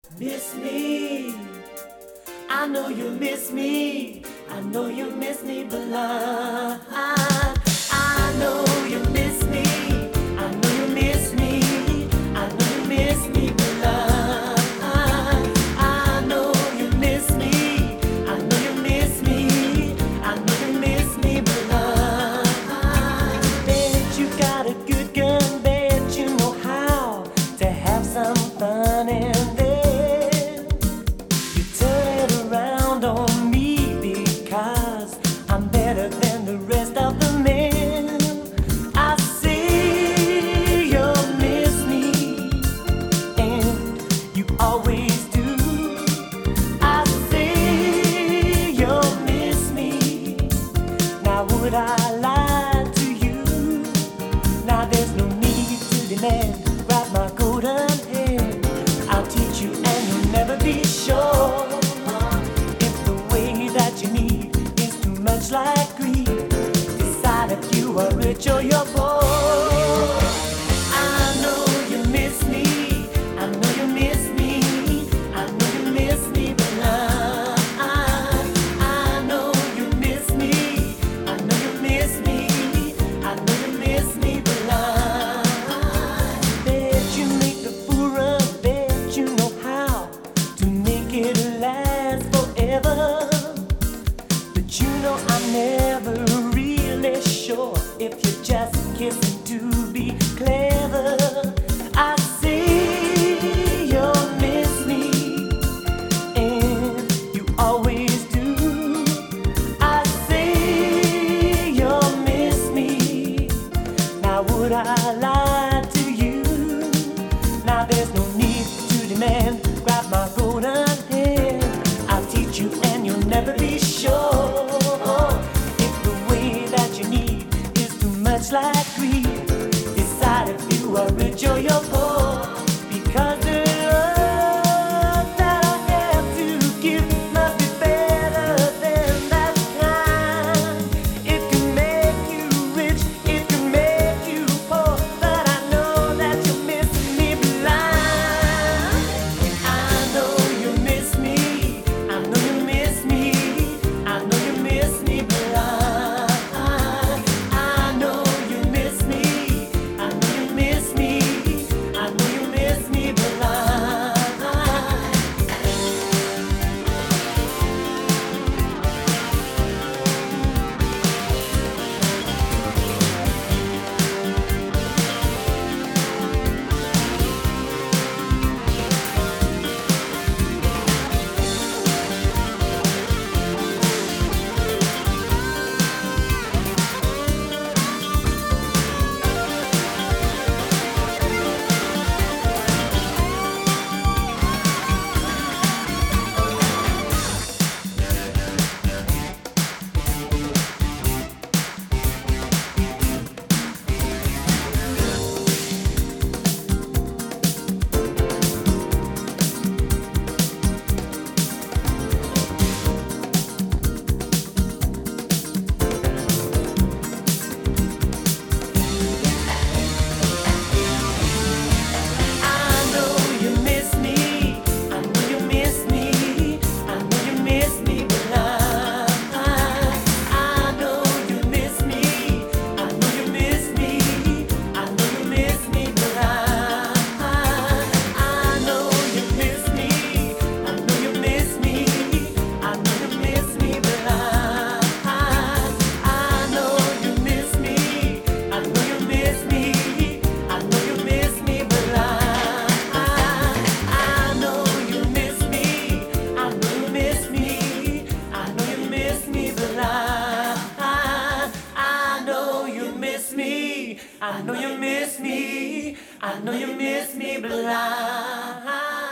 Miss me, I know you miss me. I know you miss me, but I know you miss me. I know you miss me. I know you miss me, but I know you miss me. I know you miss me. I know you miss me, but bet you got a good gun. Bet you know how to have some fun and then you turn it around on me because I'm better than the rest of the men. I say you'll miss me, and you always do. I say you'll miss me. Now would I lie to you? Now there's no need to demand. Grab my golden hand. I'll teach you and you'll never be sure if the way that you need is too much like greed. Decide if you are rich or you're poor. I know you miss me. I know you miss me. I know you miss me, but I know you miss me. I know you miss me. I know you miss me, but bet you make the fool run. Bet you know how to make it last forever. But you know I'm never really sure if you're just kissing to be clever. I say you'll miss me, and you always do. I say you'll miss me. Now would I lie to you? Now there's no need to demand. Grab my golden hand. I'll teach you and you'll never be sure if the way that you need is too much like greed. Decide if you are rich or you're poor, because the love that I have to give must be better than that kind. It can make you rich, it can make you poor, but I know that you're missing me blind. I know you miss me. I know you miss me. I know you miss me blind. I know you miss me. I know you miss me. I know you miss me blind. I know you miss me. I know you miss me. I know you miss me, but I know you miss me. I know you miss me. I know you miss me, but I know you miss me. I know you miss me. I know you miss me, but I know you miss me. I know you miss me. I know you miss me, but I know you miss me. I know you miss me. I know you miss me, but I know you miss me. I know you miss me. I know you miss me, but